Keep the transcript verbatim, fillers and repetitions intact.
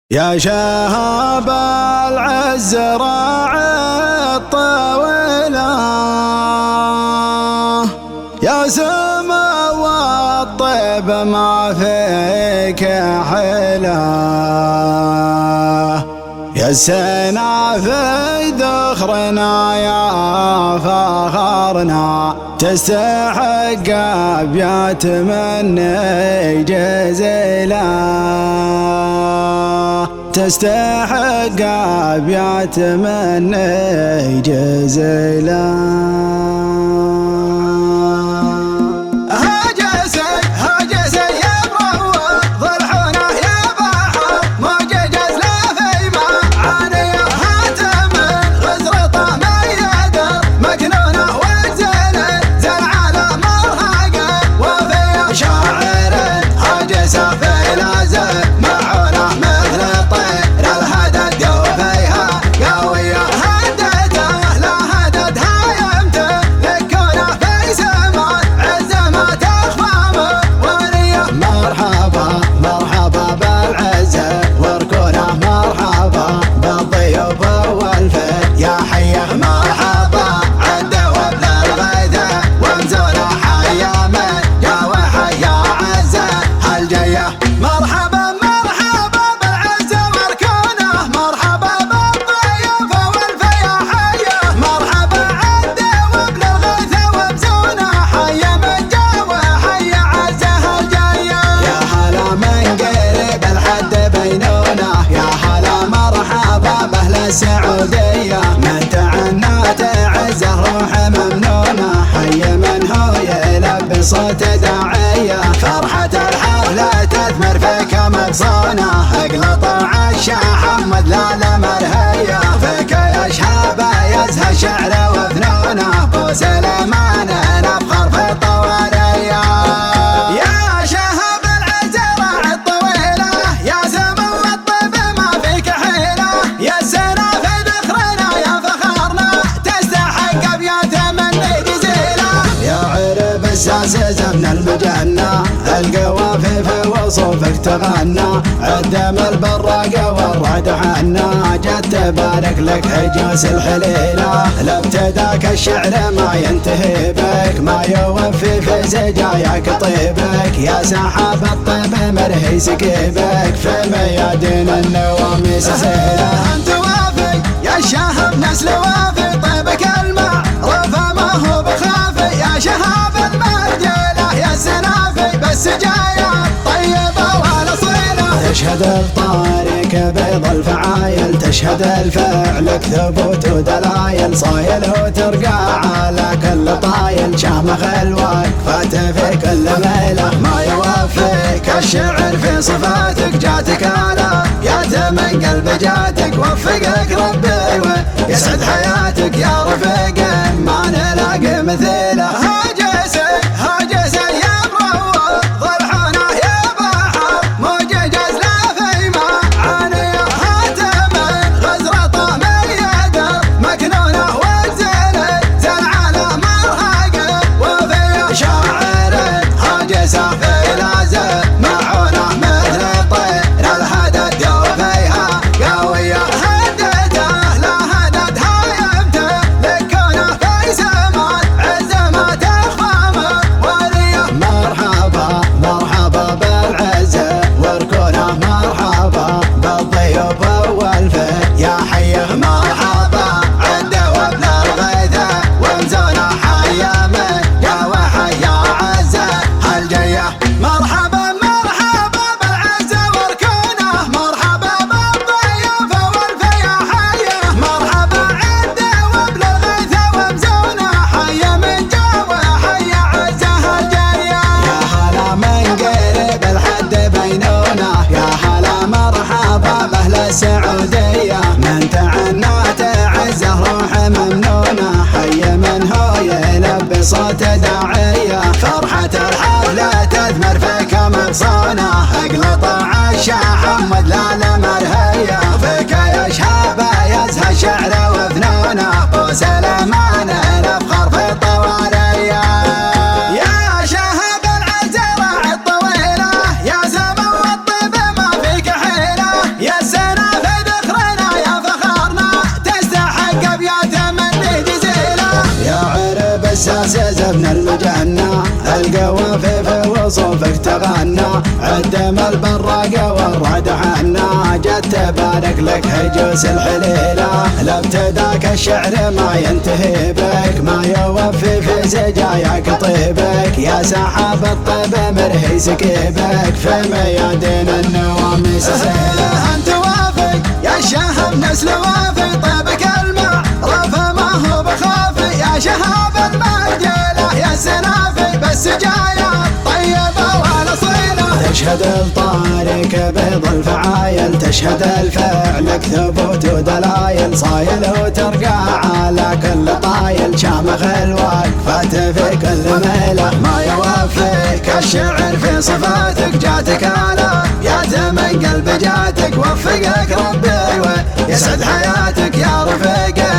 يا شهاب العز راعي الطويلة، يا سما والطيب ما فيك حيلة، يا السنا في ذخرنا يا فخرنا، تستحق أبيات مني جزيلة، تستحق أبيات مني جزيلة. السعودية من تعنى تعزه روح ممنونة، حي من هو يلبي صوت داعية، فرحة الحفلة تثمر فيك مقصونة، اقلط عالشاح حمد لا مرهية، فيك يا شهابة يزهى الشعر وفنونه، بو سليمان نفخر في الطوالية. يا شهاب العز راعي الطويلة، يا سما والطيب ما فيك حيلة، يا السنا في ذخرنا يا فخرنا، تستحق أبيات مني جزيلة. يا عرب الساسس من المجنة، القوافي في وصوفك تغنى، عدم البراقة والرعد حنا، جت تبارك لك هجوس الحليلة، لابتداك الشعر ما ينتهي بك، ما يوفي في سجاياك طيبك، يا سحاب الطيب مرهي سكيبك، في ميادين النواميس سيلة. أنت وافي يا الشهاب نسل وافي، طيبك الماء رفا ما هو بخافي، يا شهاب المرجلة يا السنافي، بالسجايا طيبة والأصيلة. تشهد الطارق بيض الفعايل، تشهد الفعلك ثبوت ودلايل، صايل وترقى على كل طايل، شامخ الوقفات في كل ميلة، ما يوفيك الشعر في صفاتك، جاتك آلا يا من قلب جاتك، وفقك ربي ويسعد حياتك، يا رفيق ما نلاقي مثيله. هاجسي هاجسي يا مروض ضلحنا يا بحر، موج جزلة في معاني هاتم غزرة من يدر، مكنونة والزين زل على مرهقه، وفي شاعر هاجسه في لازم معونه مثل طير الهدد، وفيها قوية هدته لا هدد هايمته، لكونه في سما عز المجنة القوافي في وصوفك تغنى عدم البراقة والرعد حنا جت تبارك لك هجوس الحليلة لابتداك الشعر ما ينتهي بك ما يوفي في سجاياك طيبك يا سحاب الطيب مرهي سكيبك في ميادين النواميس سيلة انت وافي يا الشهم نسل وافي طيبك الماء رافع ما هو بخافي يا شهاب المرجله يا السنافي بالسجايا طيبه والاصيله تشهد الطارق بيض الفعايل تشهد الفعلك ثبوت ودلايل صايل وترقى على كل طايل شامخ الوقفات في كل ميله ما يوفيك الشعر في صفاتك جاتك آلاف يا من قلب جاتك وفقك ربي ويسعد حياتك يا رفيق